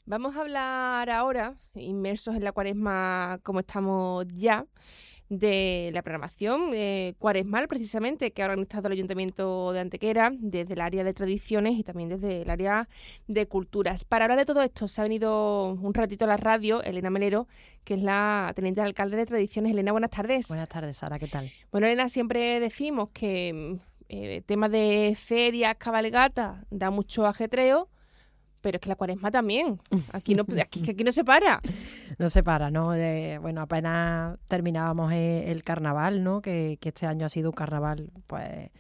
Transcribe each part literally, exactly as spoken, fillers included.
Vamos a hablar ahora, inmersos en la Cuaresma como estamos ya, de la programación eh, cuaresmal, precisamente, que ha organizado el Ayuntamiento de Antequera desde el área de tradiciones y también desde el área de culturas. Para hablar de todo esto se ha venido un ratito a la radio Elena Melero, que es la teniente de alcalde de Tradiciones. Elena, buenas tardes. Buenas tardes, Sara, ¿qué tal? Bueno, Elena, siempre decimos que eh, temas de ferias, cabalgatas, da mucho ajetreo, pero es que la Cuaresma también. Aquí no, aquí, aquí no se para. No se para, ¿no? Eh, bueno, apenas terminábamos el, el carnaval, ¿no? Que, que este año ha sido un carnaval, pues,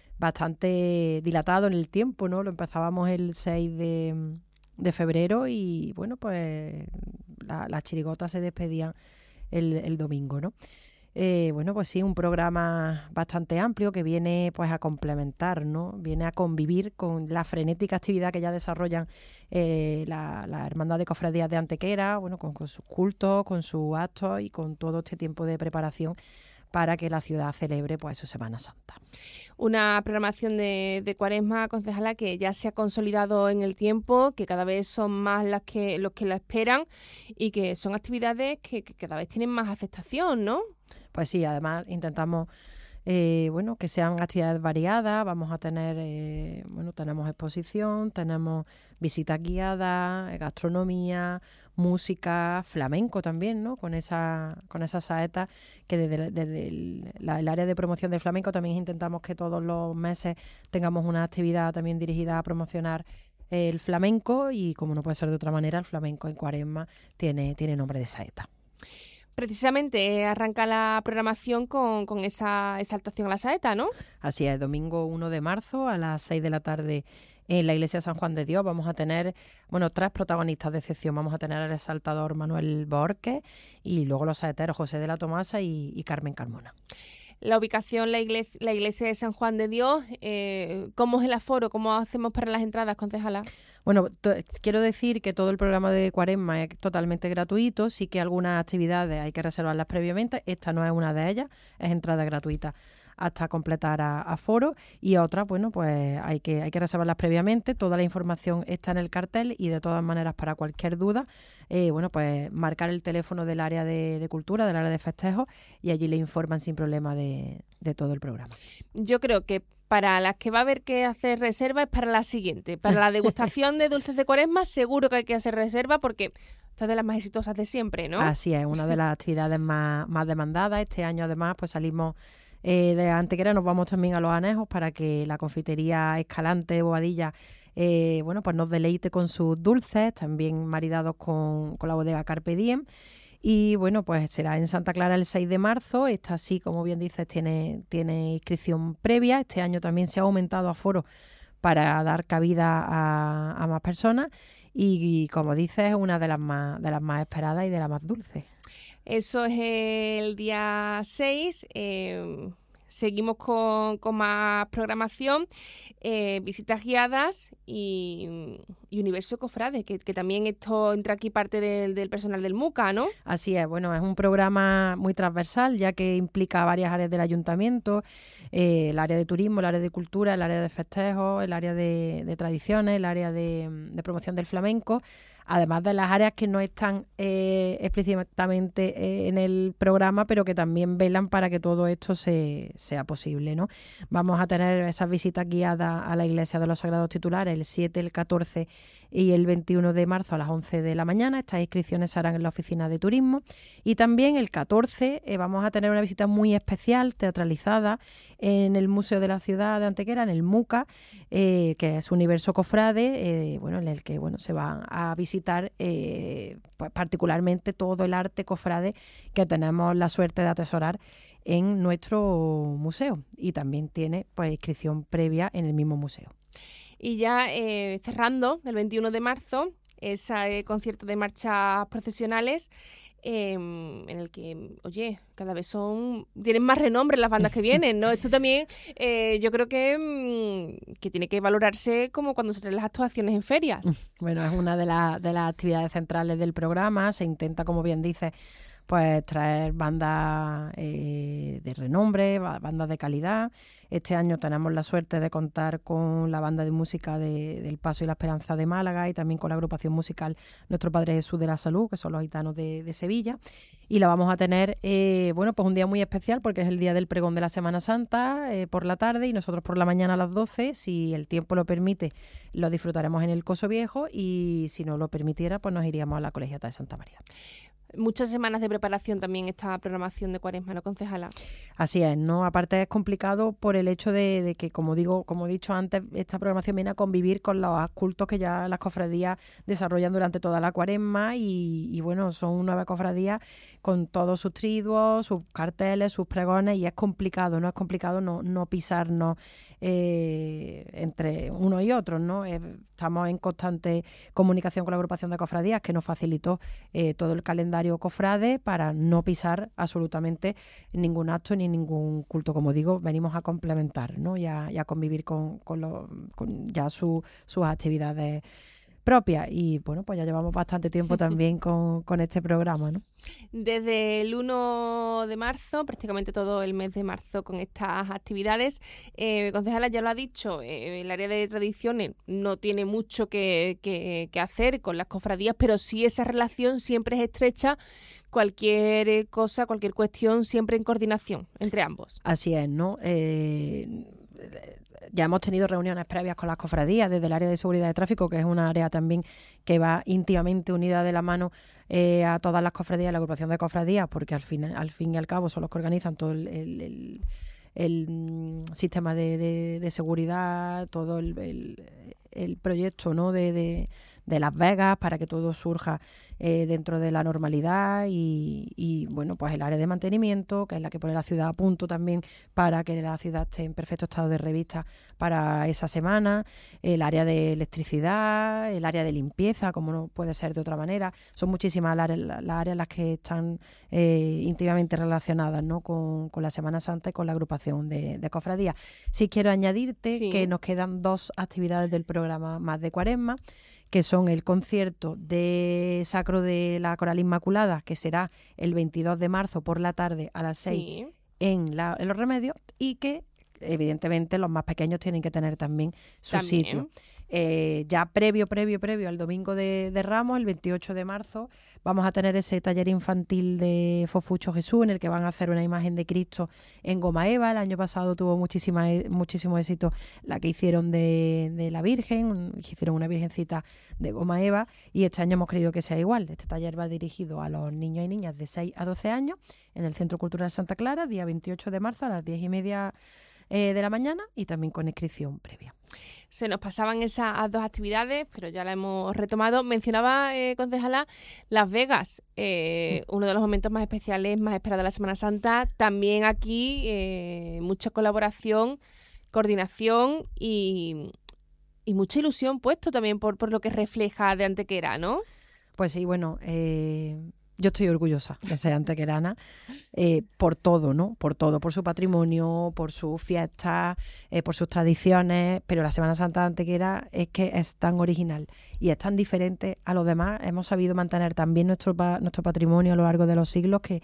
bastante dilatado en el tiempo, ¿no? Lo empezábamos el seis de, de febrero y, bueno, pues, la, las chirigotas se despedían el, el domingo, ¿no? Eh, bueno, pues sí, un programa bastante amplio que viene pues a complementar, ¿no? Viene a convivir con la frenética actividad que ya desarrollan eh, la, la Hermandad de Cofradías de Antequera, bueno, con, con sus cultos, con sus actos y con todo este tiempo de preparación para que la ciudad celebre pues su Semana Santa. Una programación de, de Cuaresma, concejala, que ya se ha consolidado en el tiempo, que cada vez son más las que los que la esperan y que son actividades que, que cada vez tienen más aceptación, ¿no? Pues sí, además intentamos eh, bueno, que sean actividades variadas. Vamos a tener, eh, bueno, tenemos exposición, tenemos visitas guiadas, gastronomía, música, flamenco también, ¿no? Con esa, con esas saetas que desde, desde el, la, el área de promoción del flamenco también intentamos que todos los meses tengamos una actividad también dirigida a promocionar el flamenco y, como no puede ser de otra manera, el flamenco en Cuaresma tiene, tiene nombre de saeta. Precisamente arranca la programación con, con esa exaltación a la saeta, ¿no? Así es, domingo uno de marzo a las seis de la tarde en la iglesia de San Juan de Dios vamos a tener, bueno, tres protagonistas de excepción. Vamos a tener al exaltador Manuel Borges y luego los saeteros José de la Tomasa y, y Carmen Carmona. La ubicación, la iglesia, la iglesia de San Juan de Dios, eh, ¿cómo es el aforo? ¿Cómo hacemos para las entradas, concejala? Bueno, quiero decir que todo el programa de Cuaresma es totalmente gratuito. Sí que algunas actividades hay que reservarlas previamente. Esta no es una de ellas, es entrada gratuita hasta completar a, a foro, y otras, bueno, pues hay que, hay que reservarlas previamente. Toda la información está en el cartel y de todas maneras, para cualquier duda, eh, bueno, pues marcar el teléfono del área de, de cultura, del área de festejos, y allí le informan sin problema de, de todo el programa. Yo creo que para las que va a haber que hacer reserva es para la siguiente. Para la degustación de dulces de Cuaresma seguro que hay que hacer reserva porque esta es de las más exitosas de siempre, ¿no? Así es, una de las actividades más, más demandadas. Este año además pues salimos eh, de Antequera, nos vamos también a Los Anejos para que la confitería Escalante Bobadilla eh, bueno, pues nos deleite con sus dulces, también maridados con, con la bodega Carpe Diem. Y bueno, pues será en Santa Clara el seis de marzo. Esta sí, como bien dices, tiene, tiene inscripción previa. Este año también se ha aumentado aforo para dar cabida a, a más personas. Y, y como dices, es una de las más, de las más esperadas y de las más dulces. Eso es el día seis. Eh, seguimos con, con más programación, eh, visitas guiadas y, y Universo Cofrade, que, que también esto entra aquí parte del, del personal del MUCA, ¿no? Así es, bueno, es un programa muy transversal, ya que implica varias áreas del ayuntamiento, eh, el área de turismo, el área de cultura, el área de festejos, el área de, de tradiciones, el área de, de promoción del flamenco, además de las áreas que no están eh, explícitamente eh, en el programa, pero que también velan para que todo esto se, sea posible, ¿no? Vamos a tener esas visitas guiadas a la Iglesia de los Sagrados Titulares el siete, el catorce y el veintiuno de marzo a las once de la mañana. Estas inscripciones se harán en la oficina de turismo. Y también el catorce eh, vamos a tener una visita muy especial, teatralizada, en el Museo de la Ciudad de Antequera, en el MUCA, eh, que es Universo Cofrade, eh, bueno, en el que bueno, se va a visitar eh, pues, particularmente todo el arte cofrade que tenemos la suerte de atesorar en nuestro museo. Y también tiene pues inscripción previa en el mismo museo. Y ya eh, cerrando, el veintiuno de marzo, ese eh, concierto de marchas procesionales eh, en el que, oye, cada vez son tienen más renombre las bandas que vienen, ¿no? Esto también eh, yo creo que, mmm, que tiene que valorarse como cuando se traen las actuaciones en ferias. Bueno, es una de, la, de las actividades centrales del programa. Se intenta, como bien dices, pues traer bandas eh, de renombre, bandas de calidad. Este año tenemos la suerte de contar con la banda de música de, del Paso y la Esperanza de Málaga y también con la agrupación musical Nuestro Padre Jesús de la Salud, que son los gitanos de, de Sevilla. Y la vamos a tener, eh, bueno, pues un día muy especial porque es el día del pregón de la Semana Santa eh, por la tarde y nosotros por la mañana a las doce, si el tiempo lo permite, lo disfrutaremos en el Coso Viejo y si no lo permitiera, pues nos iríamos a la Colegiata de Santa María. Muchas semanas de preparación también esta programación de Cuaresma, ¿no, concejala? Así es, ¿no? Aparte es complicado por el hecho de, de que, como digo, como he dicho antes, esta programación viene a convivir con los cultos que ya las cofradías desarrollan durante toda la Cuaresma y, y bueno, son nueve cofradías con todos sus triduos, sus carteles, sus pregones y es complicado, ¿no? Es complicado no, no pisarnos eh, entre uno y otro, ¿no? Eh, estamos en constante comunicación con la agrupación de cofradías que nos facilitó eh, todo el calendario cofrade para no pisar absolutamente ningún acto ni ningún culto. Como digo, venimos a complementar, ¿no? y, a, y a convivir con, con, lo, con ya su, sus actividades propias. Y bueno, pues ya llevamos bastante tiempo también con, con este programa, ¿no? Desde el uno de marzo, prácticamente todo el mes de marzo con estas actividades. Eh, concejala, ya lo ha dicho, eh, el área de tradiciones no tiene mucho que, que, que hacer con las cofradías, pero sí esa relación siempre es estrecha. Cualquier cosa, cualquier cuestión, siempre en coordinación entre ambos. Así es, ¿no? Eh, ya hemos tenido reuniones previas con las cofradías desde el área de seguridad de tráfico, que es una área también que va íntimamente unida de la mano eh, a todas las cofradías, la agrupación de cofradías, porque al fin, al fin y al cabo son los que organizan todo el, el, el, el mm, sistema de, de, de seguridad, todo el, el, el proyecto, ¿no? de, de de Las Vegas para que todo surja eh, dentro de la normalidad y, y bueno, pues el área de mantenimiento, que es la que pone la ciudad a punto también para que la ciudad esté en perfecto estado de revista para esa semana, el área de electricidad, el área de limpieza, como no puede ser de otra manera. Son muchísimas las, las áreas en las que están eh, íntimamente relacionadas, ¿no? con, con la Semana Santa y con la agrupación de, de cofradías. Sí quiero añadirte sí. que nos quedan dos actividades del programa más de Cuaresma, que son el concierto de Sacro de la Coral Inmaculada, que será el veintidós de marzo por la tarde a las seis sí. en, la, en Los Remedios, y que evidentemente los más pequeños tienen que tener también su también. sitio. Eh, ya previo, previo, previo al domingo de, de Ramos, el veintiocho de marzo, vamos a tener ese taller infantil de Fofucho Jesús, en el que van a hacer una imagen de Cristo en goma eva. El año pasado tuvo muchísima, muchísimo éxito la que hicieron de, de la Virgen, hicieron una virgencita de goma eva, y este año hemos querido que sea igual. Este taller va dirigido a los niños y niñas de seis a doce años en el Centro Cultural Santa Clara, día veintiocho de marzo a las diez y media eh, de la mañana, y también con inscripción previa. Se nos pasaban esas dos actividades, pero ya la hemos retomado. Mencionaba, eh, concejala, Las Vegas, eh, mm. uno de los momentos más especiales, más esperados de la Semana Santa. También aquí eh, mucha colaboración, coordinación y, y mucha ilusión puesto también por, por lo que refleja de Antequera, ¿no? Pues sí, bueno... Eh... Yo estoy orgullosa de ser antequerana eh, por todo, ¿no? Por todo, por su patrimonio, por sus fiestas, eh, por sus tradiciones, pero la Semana Santa de Antequera es que es tan original y es tan diferente a los demás. Hemos sabido mantener también nuestro, nuestro patrimonio a lo largo de los siglos, que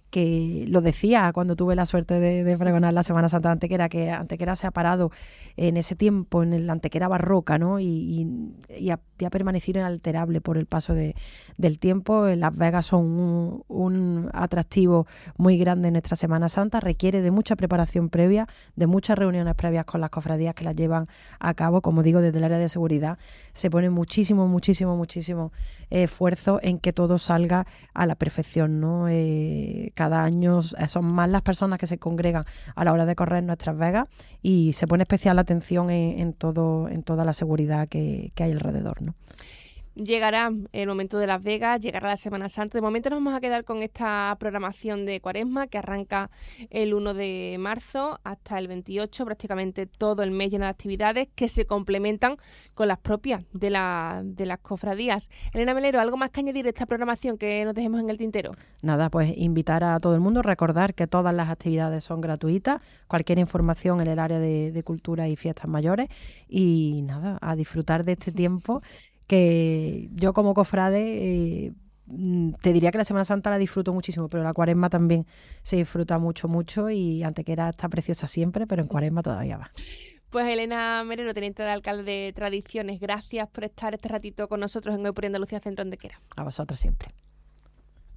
que lo decía cuando tuve la suerte de, de pregonar la Semana Santa de Antequera, que Antequera se ha parado en ese tiempo, en la Antequera barroca, ¿no? Y, y, y, ha, y ha permanecido inalterable por el paso de, del tiempo. Las Vegas son un, un atractivo muy grande en nuestra Semana Santa, requiere de mucha preparación previa, de muchas reuniones previas con las cofradías que las llevan a cabo. Como digo, desde el área de seguridad se pone muchísimo, muchísimo, muchísimo esfuerzo en que todo salga a la perfección, ¿no? Eh, cada año son más las personas que se congregan a la hora de correr nuestras Vegas y se pone especial atención en, en todo, en toda la seguridad que, que hay alrededor, ¿no? Llegará el momento de Las Vegas, llegará la Semana Santa. De momento nos vamos a quedar con esta programación de Cuaresma que arranca el uno de marzo hasta el veintiocho, prácticamente todo el mes lleno de actividades que se complementan con las propias de, la, de las cofradías. Elena Melero, ¿algo más que añadir de esta programación que nos dejemos en el tintero? Nada, pues invitar a todo el mundo, recordar que todas las actividades son gratuitas, cualquier información en el área de, de cultura y fiestas mayores, y nada, a disfrutar de este tiempo que yo como cofrade eh, te diría que la Semana Santa la disfruto muchísimo, pero la Cuaresma también se disfruta mucho, mucho, y Antequera está preciosa siempre, pero en Cuaresma todavía va. Pues Elena Merino, teniente de alcalde de Tradiciones, gracias por estar este ratito con nosotros en Hoy por Andalucía Centro Antequera. A vosotros siempre.